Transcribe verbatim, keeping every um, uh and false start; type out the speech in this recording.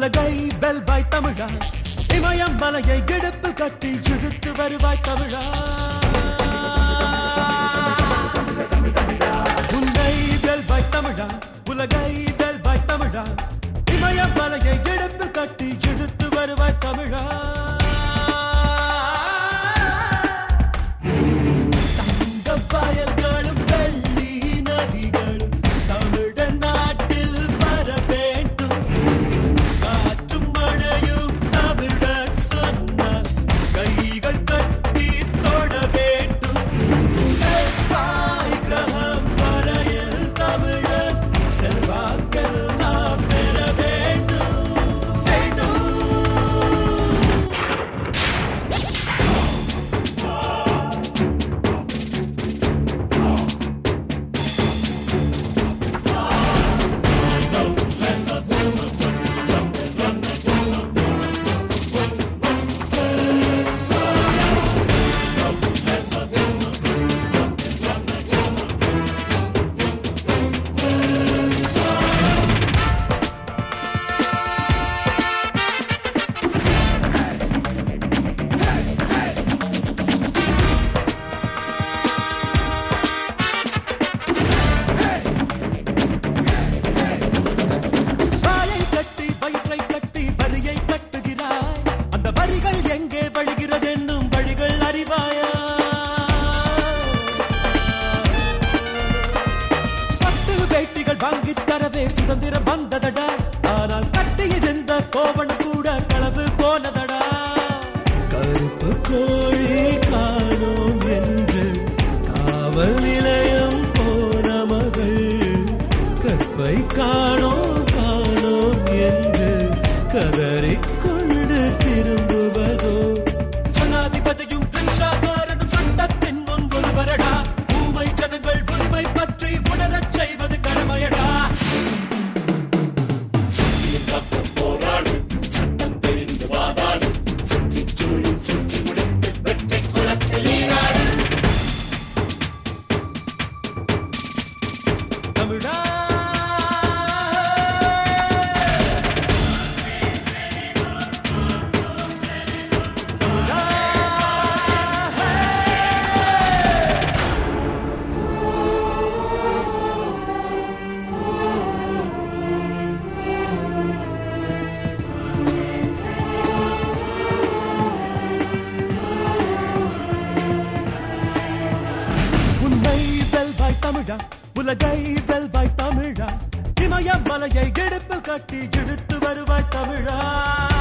உலகை வெல்வாய் தமிழா, இமயம் மலையை இடுப்பில் கட்டி இழுத்து வருவாய் தமிழா. உன்னை வெல்வாய் தமிழா, உலகை வெல்வாய் தமிழா, இமயம் மலையை இடுப்பில் கட்டி இழுத்து வருவாய் தமிழா. சுதந்திரம் வந்ததடா, ஆனால் கட்டியிருந்த கோவணம் கூட களவு போனதடா. கருப்பு கோழி காணோம் என்று காவல் நிலையம் போன மகள், கற்பை காணோம் காணோம் என்று கதறிக்கொண்டு திரும்புவதோ. ஜனாதிபதியும் பிரின்சாகாரனும் சட்டத்தின் முன் ஒருவரடா, ஊமை ஜனங்கள் உரிமை பற்றி உணரச் செய்வது கடமையடா. தமிழா, உலகை வெல்வாய் தமிழா, இமயம் மலையை இடுப்பில் கட்டி இழுத்து வருவாய் தமிழா.